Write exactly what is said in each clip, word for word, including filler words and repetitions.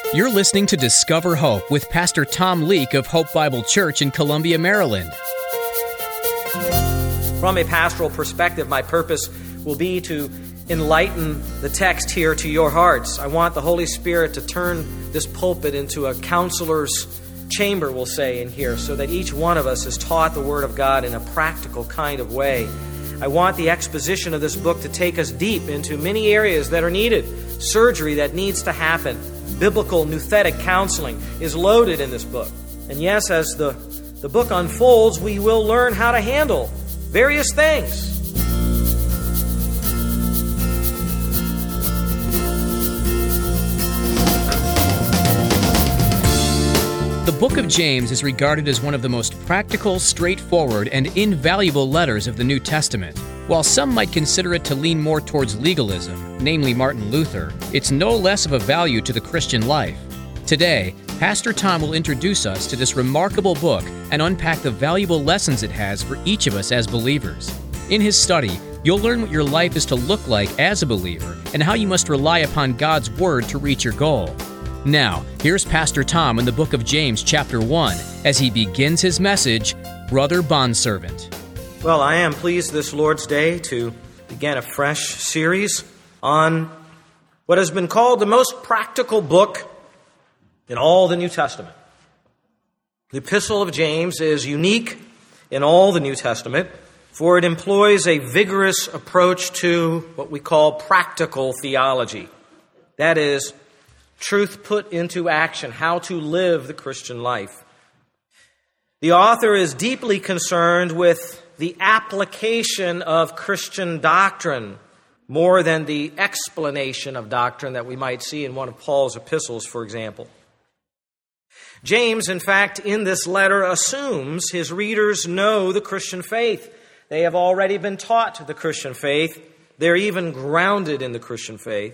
You're listening to Discover Hope with Pastor Tom Leake of Hope Bible Church in Columbia, Maryland. From a pastoral perspective, my purpose will be to enlighten the text here to your hearts. I want the Holy Spirit to turn this pulpit into a counselor's chamber, we'll say, in here, so that each one of us is taught the Word of God in a practical kind of way. I want the exposition of this book to take us deep into many areas that are needed. Surgery that needs to happen. Biblical nouthetic counseling is loaded in this book. And yes, as the, the book unfolds, we will learn how to handle various things. The book of James is regarded as one of the most practical, straightforward, and invaluable letters of the New Testament. While some might consider it to lean more towards legalism, namely Martin Luther, it's no less of a value to the Christian life. Today, Pastor Tom will introduce us to this remarkable book and unpack the valuable lessons it has for each of us as believers. In his study, you'll learn what your life is to look like as a believer and how you must rely upon God's Word to reach your goal. Now, here's Pastor Tom in the book of James chapter one as he begins his message, Brother Bondservant. Well, I am pleased this Lord's Day to begin a fresh series on what has been called the most practical book in all the New Testament. The Epistle of James is unique in all the New Testament, for it employs a vigorous approach to what we call practical theology. That is, truth put into action, how to live the Christian life. The author is deeply concerned with the application of Christian doctrine more than the explanation of doctrine that we might see in one of Paul's epistles, for example. James, in fact, in this letter assumes his readers know the Christian faith. They have already been taught the Christian faith. They're even grounded in the Christian faith.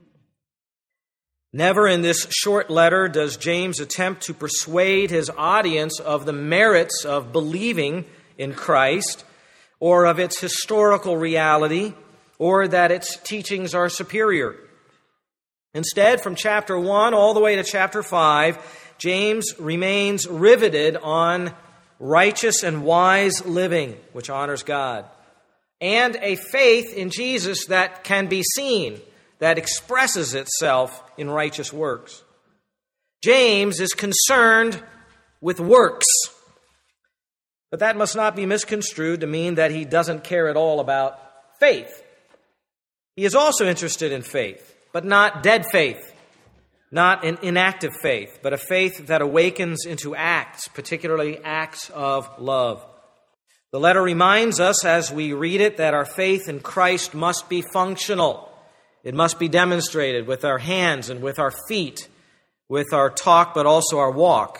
Never in this short letter does James attempt to persuade his audience of the merits of believing in Christ, or of its historical reality, or that its teachings are superior. Instead, from chapter one all the way to chapter five, James remains riveted on righteous and wise living, which honors God, and a faith in Jesus that can be seen, that expresses itself in righteous works. James is concerned with works, but that must not be misconstrued to mean that he doesn't care at all about faith. He is also interested in faith, but not dead faith, not an inactive faith, but a faith that awakens into acts, particularly acts of love. The letter reminds us as we read it that our faith in Christ must be functional. It must be demonstrated with our hands and with our feet, with our talk, but also our walk.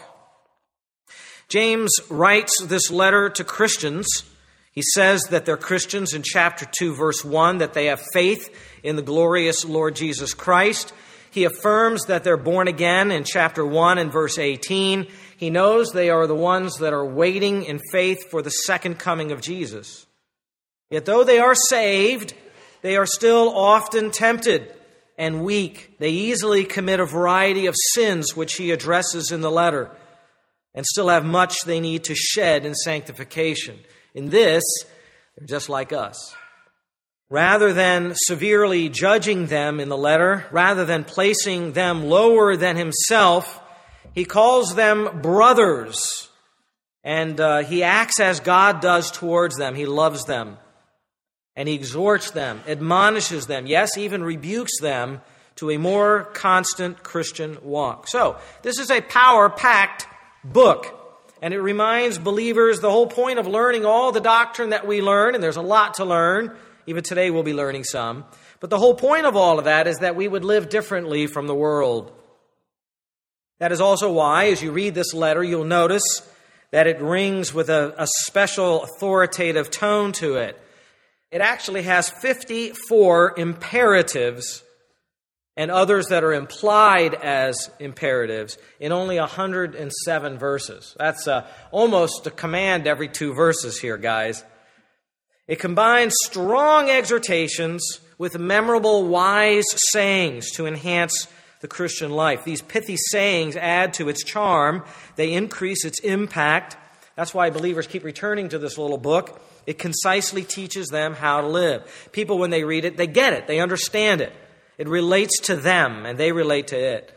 James writes this letter to Christians. He says that they're Christians in chapter two, verse one, that they have faith in the glorious Lord Jesus Christ. He affirms that they're born again in chapter one and verse eighteen. He knows they are the ones that are waiting in faith for the second coming of Jesus. Yet though they are saved, they are still often tempted and weak. They easily commit a variety of sins, which he addresses in the letter, and still have much they need to shed in sanctification. In this, they're just like us. Rather than severely judging them in the letter, rather than placing them lower than himself, he calls them brothers, and uh, he acts as God does towards them. He loves them. And he exhorts them, admonishes them, yes, even rebukes them to a more constant Christian walk. So, this is a power-packed book, and it reminds believers the whole point of learning all the doctrine that we learn, and there's a lot to learn. Even today we'll be learning some. But the whole point of all of that is that we would live differently from the world. That is also why, as you read this letter, you'll notice that it rings with a, a special authoritative tone to it. It actually has fifty-four imperatives and others that are implied as imperatives in only one hundred seven verses. That's uh, almost a command every two verses here, guys. It combines strong exhortations with memorable, wise sayings to enhance the Christian life. These pithy sayings add to its charm. They increase its impact. That's why believers keep returning to this little book. It concisely teaches them how to live. People, when they read it, they get it. They understand it. It relates to them, and they relate to it.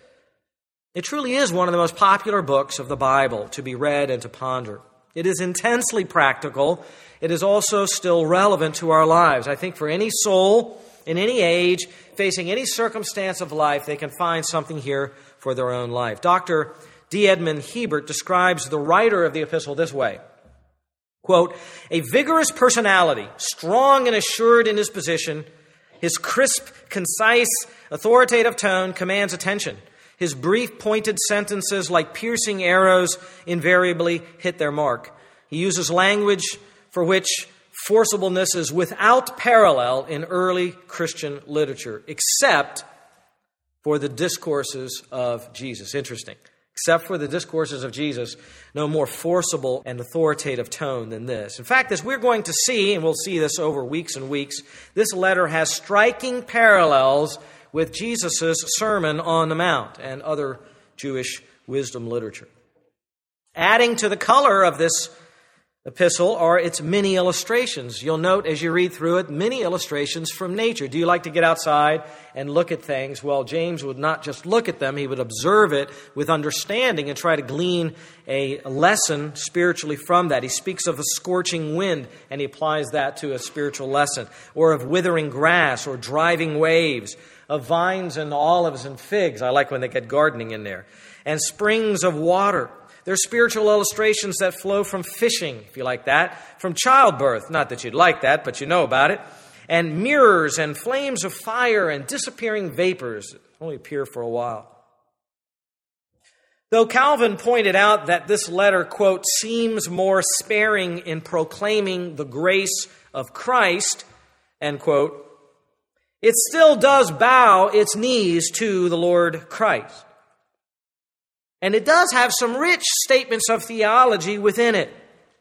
It truly is one of the most popular books of the Bible to be read and to ponder. It is intensely practical. It is also still relevant to our lives. I think for any soul, in any age, facing any circumstance of life, they can find something here for their own life. Doctor D. Edmund Hebert describes the writer of the epistle this way, quote, "A vigorous personality, strong and assured in his position, his crisp, concise, authoritative tone commands attention. His brief, pointed sentences, like piercing arrows, invariably hit their mark. He uses language for which forcibleness is without parallel in early Christian literature, except for the discourses of Jesus." Interesting. Except for the discourses of Jesus, no more forcible and authoritative tone than this. In fact, as we're going to see, and we'll see this over weeks and weeks, this letter has striking parallels with Jesus' Sermon on the Mount and other Jewish wisdom literature. Adding to the color of this epistle are its many illustrations. You'll note as you read through it, many illustrations from nature. Do you like to get outside and look at things? Well, James would not just look at them, he would observe it with understanding and try to glean a lesson spiritually from that. He speaks of a scorching wind, and he applies that to a spiritual lesson, or of withering grass or driving waves, of vines and olives and figs. I like when they get gardening in there. And springs of water. There's spiritual illustrations that flow from fishing, if you like that, from childbirth, not that you'd like that, but you know about it, and mirrors and flames of fire and disappearing vapors that only appear for a while. Though Calvin pointed out that this letter, quote, seems more sparing in proclaiming the grace of Christ, end quote, it still does bow its knees to the Lord Christ. And it does have some rich statements of theology within it.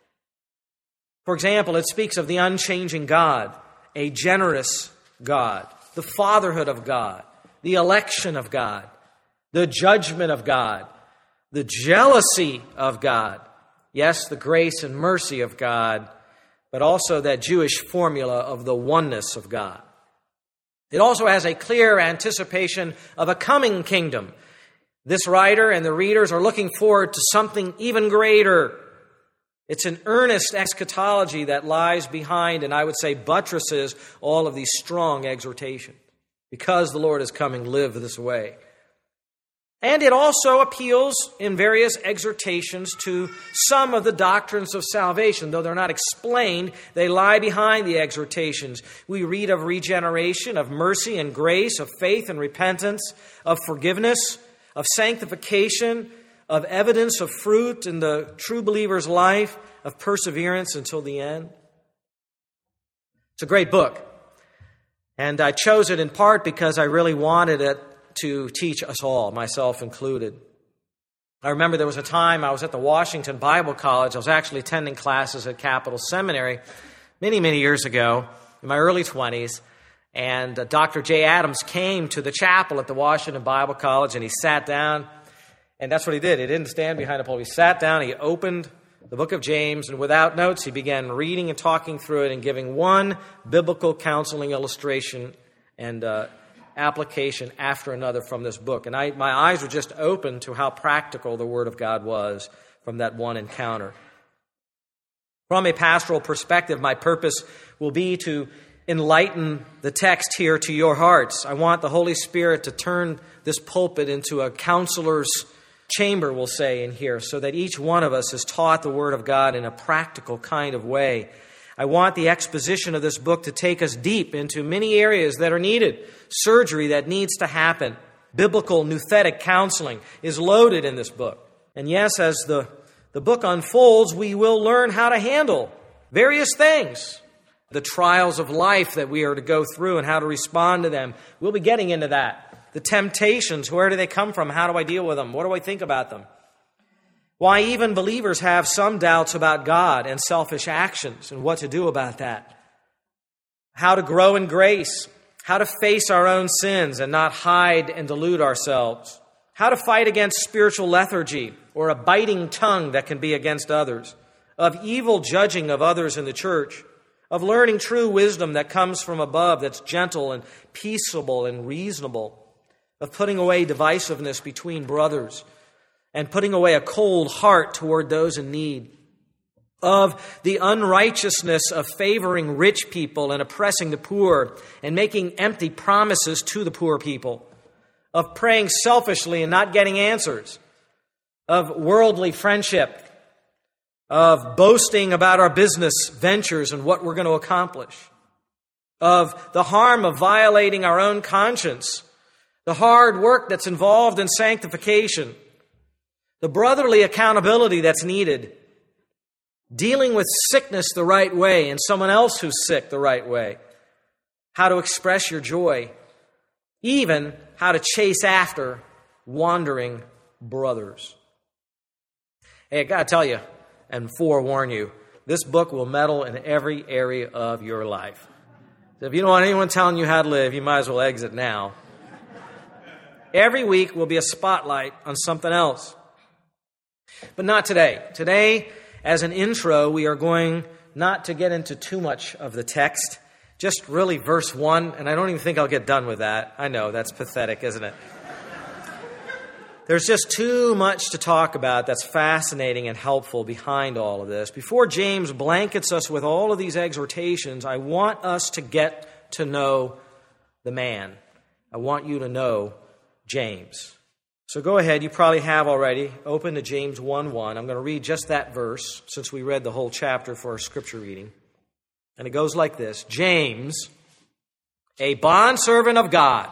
For example, it speaks of the unchanging God, a generous God, the fatherhood of God, the election of God, the judgment of God, the jealousy of God, yes, the grace and mercy of God, but also that Jewish formula of the oneness of God. It also has a clear anticipation of a coming kingdom. This writer and the readers are looking forward to something even greater. It's an earnest eschatology that lies behind, and I would say buttresses, all of these strong exhortations. Because the Lord is coming, live this way. And it also appeals in various exhortations to some of the doctrines of salvation. Though they're not explained, they lie behind the exhortations. We read of regeneration, of mercy and grace, of faith and repentance, of forgiveness, of sanctification, of evidence of fruit in the true believer's life, of perseverance until the end. It's a great book. And I chose it in part because I really wanted it to teach us all, myself included. I remember there was a time I was at the Washington Bible College. I was actually attending classes at Capital Seminary many, many years ago, in my early twenties. And uh, Doctor Jay Adams came to the chapel at the Washington Bible College, and he sat down. And that's what he did. He didn't stand behind a pulpit. He sat down, he opened the book of James, and without notes, he began reading and talking through it and giving one biblical counseling illustration and uh, application after another from this book. And I, my eyes were just open to how practical the Word of God was from that one encounter. From a pastoral perspective, my purpose will be to enlighten the text here to your hearts. I want the Holy Spirit to turn this pulpit into a counselor's chamber, we'll say, in here, so that each one of us is taught the Word of God in a practical kind of way. I want the exposition of this book to take us deep into many areas that are needed. Surgery that needs to happen. Biblical nouthetic counseling is loaded in this book. And yes, as the, the book unfolds, we will learn how to handle various things. The trials of life that we are to go through and how to respond to them. We'll be getting into that. The temptations, where do they come from? How do I deal with them? What do I think about them? Why even believers have some doubts about God and selfish actions and what to do about that. How to grow in grace. how to face our own sins and not hide and delude ourselves, how to fight against spiritual lethargy or a biting tongue that can be against others, of evil judging of others in the church, of learning true wisdom that comes from above, that's gentle and peaceable and reasonable, of putting away divisiveness between brothers and putting away a cold heart toward those in need, of the unrighteousness of favoring rich people and oppressing the poor and making empty promises to the poor people, of praying selfishly and not getting answers, of worldly friendship, of boasting about our business ventures and what we're going to accomplish, of the harm of violating our own conscience, the hard work that's involved in sanctification, the brotherly accountability that's needed, dealing with sickness the right way and someone else who's sick the right way, how to express your joy, even how to chase after wandering brothers. Hey, I got to tell you and forewarn you, this book will meddle in every area of your life. So if you don't want anyone telling you how to live, you might as well exit now. Every week will be a spotlight on something else. But not today. Today, as an intro, we are going not to get into too much of the text, just really verse one, and I don't even think I'll get done with that. I know, that's pathetic, isn't it? There's just too much to talk about that's fascinating and helpful behind all of this. Before James blankets us with all of these exhortations, I want us to get to know the man. I want you to know James. So go ahead, you probably have already. Open to James one one. I'm going to read just that verse since we read the whole chapter for our scripture reading. And it goes like this. James, a bondservant of God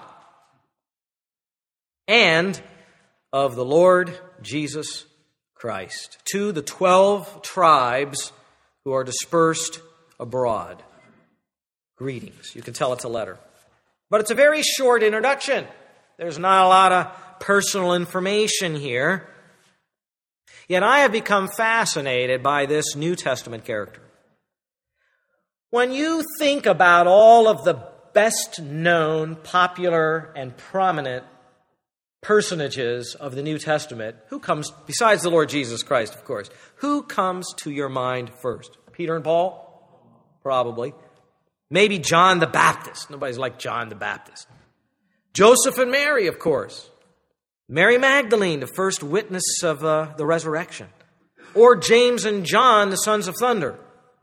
and of the Lord Jesus Christ, to the twelve tribes who are dispersed abroad. Greetings. You can tell it's a letter. But it's a very short introduction. There's not a lot of personal information here. Yet I have become fascinated by this New Testament character. When you think about all of the best known, popular, and prominent personages of the New Testament, who comes, besides the Lord Jesus Christ, of course, who comes to your mind first? Peter and Paul? Probably. Maybe John the Baptist. Nobody's like John the Baptist. Joseph and Mary, of course. Mary Magdalene, the first witness of uh, the resurrection. Or James and John, the sons of thunder.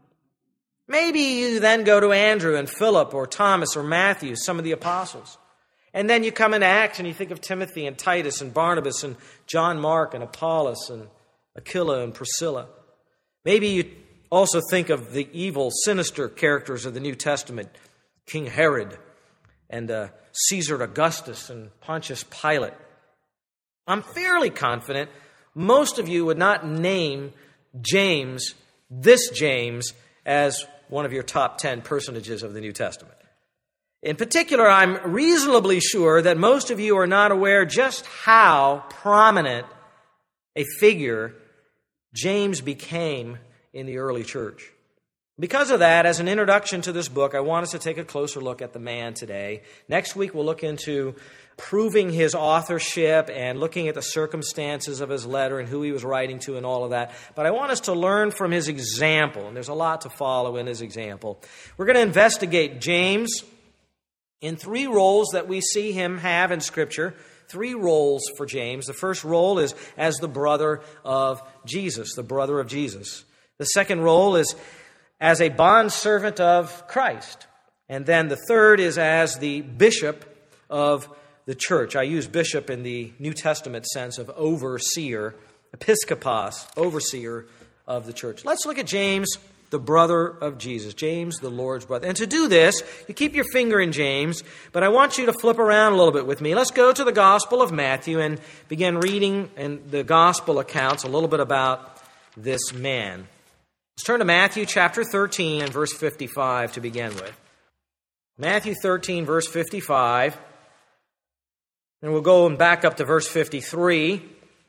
Maybe you then go to Andrew and Philip or Thomas or Matthew, some of the apostles. And then you come into Acts and you think of Timothy and Titus and Barnabas and John Mark and Apollos and Aquila and Priscilla. Maybe you also think of the evil, sinister characters of the New Testament, King Herod and uh, Caesar Augustus and Pontius Pilate. I'm fairly confident most of you would not name James, this James, as one of your top ten personages of the New Testament. In particular, I'm reasonably sure that most of you are not aware just how prominent a figure James became in the early church. Because of that, as an introduction to this book, I want us to take a closer look at the man today. Next week, we'll look into proving his authorship and looking at the circumstances of his letter and who he was writing to and all of that. But I want us to learn from his example, and there's a lot to follow in his example. We're going to investigate James in three roles that we see him have in Scripture. Three roles for James. The first role is as the brother of Jesus, the brother of Jesus. The second role is as a bondservant of Christ. And then the third is as the bishop of the church. I use bishop in the New Testament sense of overseer, episkopos, overseer of the church. Let's look at James, the brother of Jesus. James, the Lord's brother. And to do this, you keep your finger in James, but I want you to flip around a little bit with me. Let's go to the Gospel of Matthew and begin reading in the Gospel accounts a little bit about this man. Let's turn to Matthew chapter thirteen and verse fifty-five to begin with. Matthew thirteen, verse fifty-five. And we'll go and back up to verse fifty-three.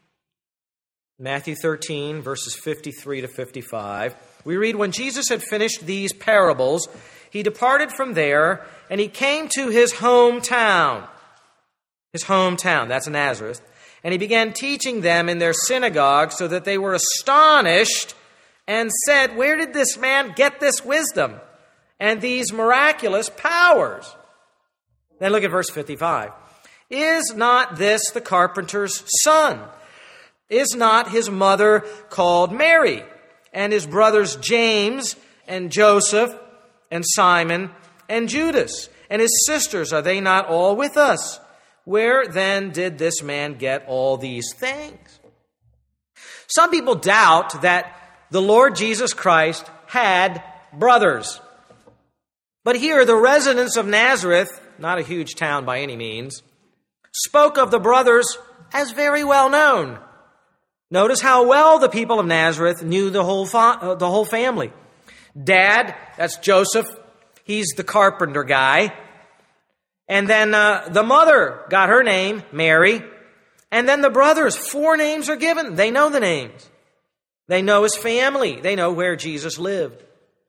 Matthew thirteen, verses fifty-three to fifty-five. We read, "When Jesus had finished these parables, he departed from there, and he came to his hometown. His hometown, that's Nazareth. And he began teaching them in their synagogue, so that they were astonished and said, "Where did this man get this wisdom and these miraculous powers?" Then look at verse fifty-five. "Is not this the carpenter's son? Is not his mother called Mary, and his brothers James and Joseph and Simon and Judas? And his sisters, are they not all with us? Where then did this man get all these things?" Some people doubt that the Lord Jesus Christ had brothers. But here, the residents of Nazareth, not a huge town by any means, spoke of the brothers as very well known. Notice how well the people of Nazareth knew the whole fa- uh, the whole family. Dad, that's Joseph. He's the carpenter guy. And then uh, the mother got her name, Mary. And then the brothers, four names are given. They know the names. They know his family. They know where Jesus lived.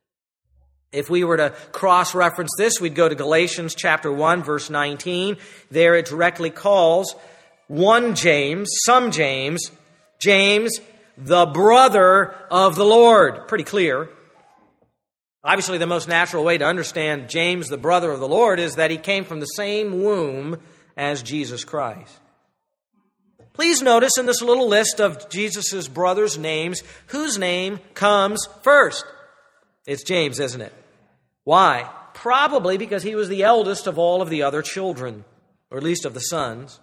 If we were to cross-reference this, we'd go to Galatians chapter one, verse nineteen. There it directly calls one James, some James, James, the brother of the Lord. Pretty clear. Obviously, the most natural way to understand James, the brother of the Lord, is that he came from the same womb as Jesus Christ. Please notice in this little list of Jesus' brothers' names, whose name comes first? It's James, isn't it? Why? Probably because he was the eldest of all of the other children, or at least of the sons.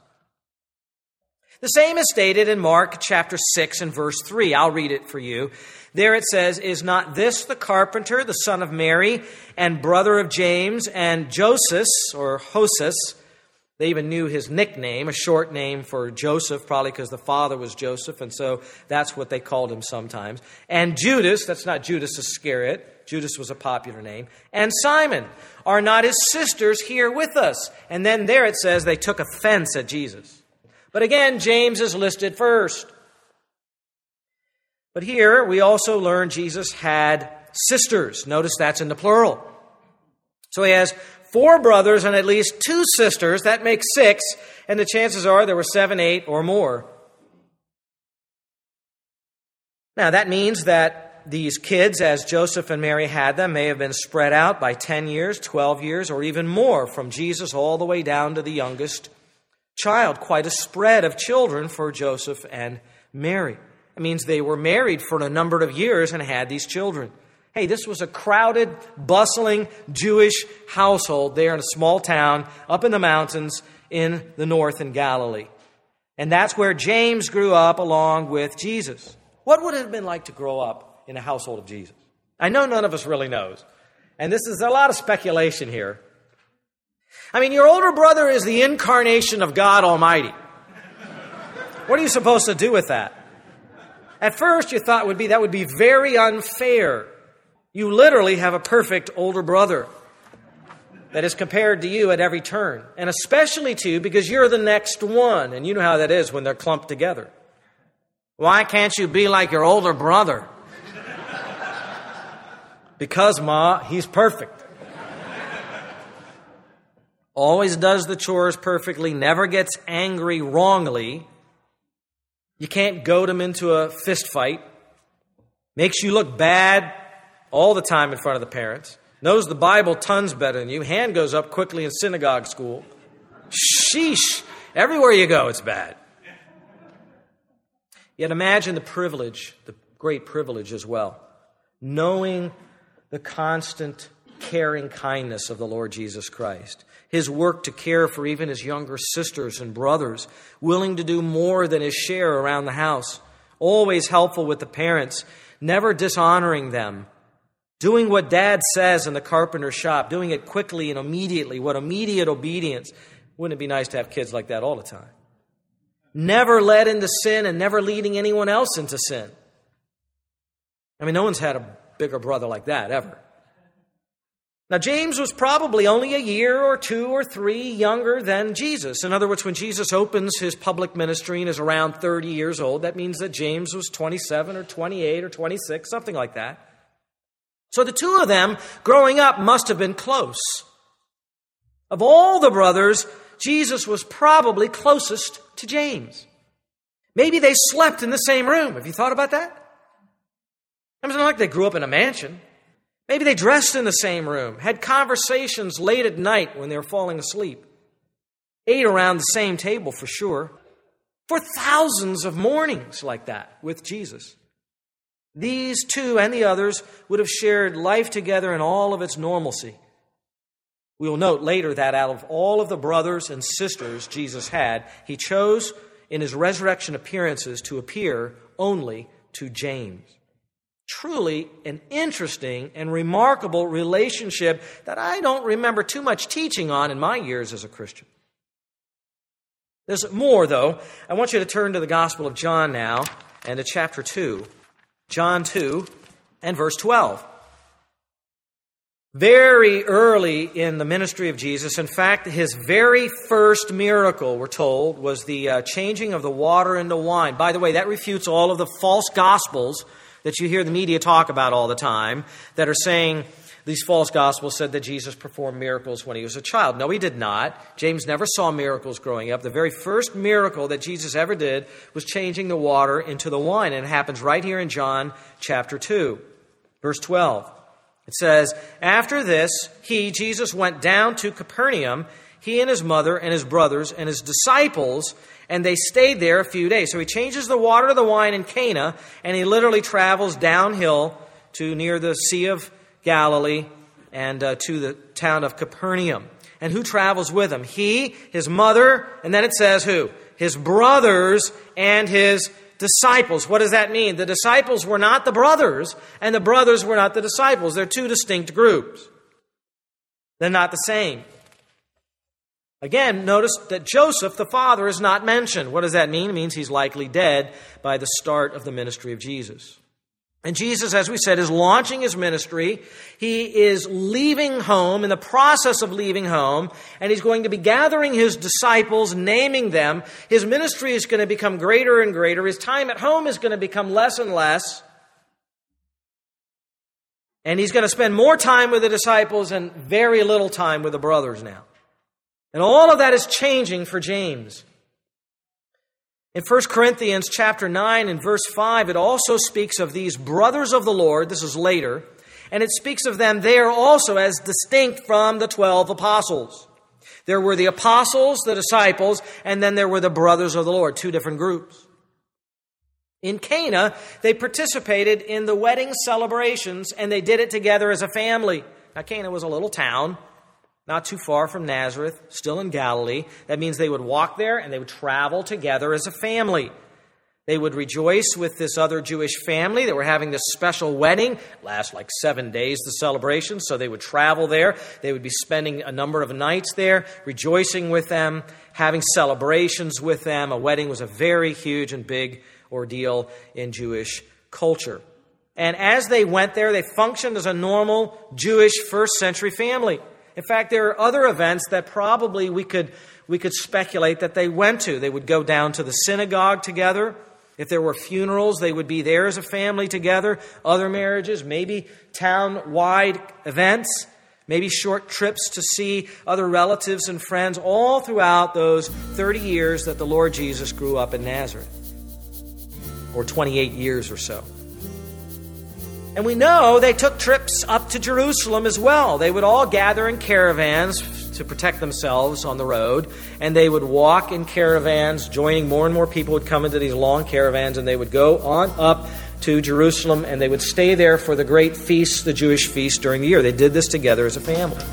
The same is stated in Mark chapter six and verse three. I'll read it for you. There it says, "Is not this the carpenter, the son of Mary, and brother of James, and Joseph," or Joses? They even knew his nickname, a short name for Joseph, probably because the father was Joseph, and so that's what they called him sometimes. "And Judas," that's not Judas Iscariot, Judas was a popular name, "and Simon, are not his sisters here with us?" And then there it says they took offense at Jesus. But again, James is listed first. But here we also learn Jesus had sisters. Notice that's in the plural. So he has four brothers and at least two sisters. That makes six. And the chances are there were seven, eight, or more. Now that means that these kids, as Joseph and Mary had them, may have been spread out by ten years, twelve years, or even more, from Jesus all the way down to the youngest child. Quite a spread of children for Joseph and Mary. It means they were married for a number of years and had these children. Hey, this was a crowded, bustling Jewish household there in a small town up in the mountains in the north in Galilee. And that's where James grew up along with Jesus. What would it have been like to grow up in a household of Jesus? I know none of us really knows. And this is a lot of speculation here. I mean, your older brother is the incarnation of God Almighty. What are you supposed to do with that? At first, you thought would be that would be very unfair. You literally have a perfect older brother that is compared to you at every turn. And especially too, because you're the next one. And you know how that is when they're clumped together. Why can't you be like your older brother? Because, Ma, he's perfect. Always does the chores perfectly, never gets angry wrongly. You can't goad him into a fist fight. Makes you look bad all the time in front of the parents. Knows the Bible tons better than you. Hand goes up quickly in synagogue school. Sheesh. Everywhere you go, it's bad. Yet imagine the privilege, the great privilege as well. Knowing the constant caring kindness of the Lord Jesus Christ. His work to care for even his younger sisters and brothers, willing to do more than his share around the house, always helpful with the parents, never dishonoring them, doing what Dad says in the carpenter shop, doing it quickly and immediately, what immediate obedience. Wouldn't it be nice to have kids like that all the time? Never led into sin and never leading anyone else into sin. I mean, no one's had a bigger brother like that ever. Now, James was probably only a year or two or three younger than Jesus. In other words, when Jesus opens his public ministry and is around thirty years old, that means that James was twenty-seven or twenty-eight or twenty-six, something like that. So the two of them growing up must have been close. Of all the brothers, Jesus was probably closest to James. Maybe they slept in the same room. Have you thought about that? It's not like they grew up in a mansion. Maybe they dressed in the same room, had conversations late at night when they were falling asleep, ate around the same table for sure, for thousands of mornings like that with Jesus. These two and the others would have shared life together in all of its normalcy. We will note later that out of all of the brothers and sisters Jesus had, he chose in his resurrection appearances to appear only to James. Truly an interesting and remarkable relationship that I don't remember too much teaching on in my years as a Christian. There's more, though. I want you to turn to the Gospel of John now and to chapter two. John two and verse twelve. Very early in the ministry of Jesus, in fact, his very first miracle, we're told, was the uh, changing of the water into wine. By the way, that refutes all of the false gospels that you hear the media talk about all the time, that are saying these false gospels said that Jesus performed miracles when he was a child. No, he did not. James never saw miracles growing up. The very first miracle that Jesus ever did was changing the water into the wine, and it happens right here in John chapter two, verse twelve. It says, after this, he, Jesus, went down to Capernaum, he and his mother and his brothers and his disciples, and they stayed there a few days. So he changes the water to the wine in Cana, and he literally travels downhill to near the Sea of Galilee and uh, to the town of Capernaum. And who travels with him? He, his mother, and then it says who? His brothers and his disciples. What does that mean? The disciples were not the brothers, and the brothers were not the disciples. They're two distinct groups. They're not the same. Again, notice that Joseph, the father, is not mentioned. What does that mean? It means he's likely dead by the start of the ministry of Jesus. And Jesus, as we said, is launching his ministry. He is leaving home, in the process of leaving home, and he's going to be gathering his disciples, naming them. His ministry is going to become greater and greater. His time at home is going to become less and less. And he's going to spend more time with the disciples and very little time with the brothers now. And all of that is changing for James. In First Corinthians chapter nine and verse five, it also speaks of these brothers of the Lord. This is later. And it speaks of them there also as distinct from the twelve apostles. There were the apostles, the disciples, and then there were the brothers of the Lord, two different groups. In Cana, they participated in the wedding celebrations, and they did it together as a family. Now, Cana was a little town, not too far from Nazareth, still in Galilee. That means they would walk there and they would travel together as a family. They would rejoice with this other Jewish family that were having this special wedding. It lasts like seven days, the celebration, so they would travel there. They would be spending a number of nights there, rejoicing with them, having celebrations with them. A wedding was a very huge and big ordeal in Jewish culture. And as they went there, they functioned as a normal Jewish first century family. In fact, there are other events that probably we could we could speculate that they went to. They would go down to the synagogue together. If there were funerals, they would be there as a family together. Other marriages, maybe town-wide events, maybe short trips to see other relatives and friends, all throughout those thirty years that the Lord Jesus grew up in Nazareth, or twenty-eight years or so. And we know they took trips up to Jerusalem as well. They would all gather in caravans to protect themselves on the road, and they would walk in caravans, joining more and more people would come into these long caravans, and they would go on up to Jerusalem, and they would stay there for the great feasts, the Jewish feasts during the year. They did this together as a family.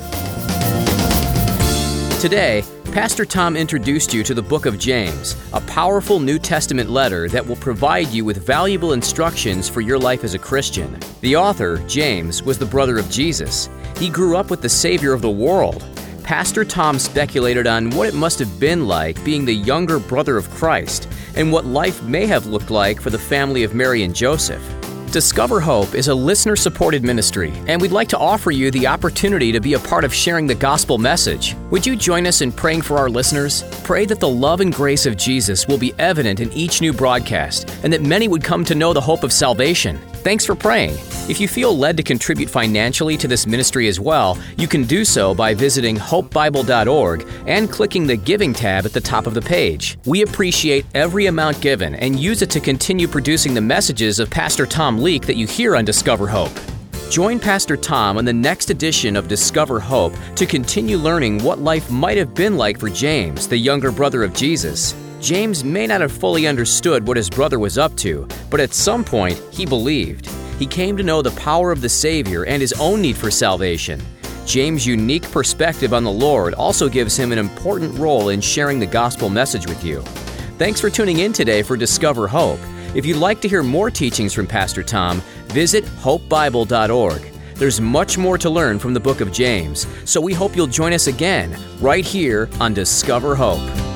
Today, Pastor Tom introduced you to the book of James, a powerful New Testament letter that will provide you with valuable instructions for your life as a Christian. The author, James, was the brother of Jesus. He grew up with the Savior of the world. Pastor Tom speculated on what it must have been like being the younger brother of Christ and what life may have looked like for the family of Mary and Joseph. Discover Hope is a listener-supported ministry, and we'd like to offer you the opportunity to be a part of sharing the gospel message. Would you join us in praying for our listeners? Pray that the love and grace of Jesus will be evident in each new broadcast, and that many would come to know the hope of salvation. Thanks for praying. If you feel led to contribute financially to this ministry as well, you can do so by visiting hope bible dot org and clicking the Giving tab at the top of the page. We appreciate every amount given and use it to continue producing the messages of Pastor Tom Leake that you hear on Discover Hope. Join Pastor Tom on the next edition of Discover Hope to continue learning what life might have been like for James, the younger brother of Jesus. James may not have fully understood what his brother was up to, but at some point, he believed. He came to know the power of the Savior and his own need for salvation. James' unique perspective on the Lord also gives him an important role in sharing the gospel message with you. Thanks for tuning in today for Discover Hope. If you'd like to hear more teachings from Pastor Tom, visit hope bible dot org. There's much more to learn from the book of James, so we hope you'll join us again right here on Discover Hope.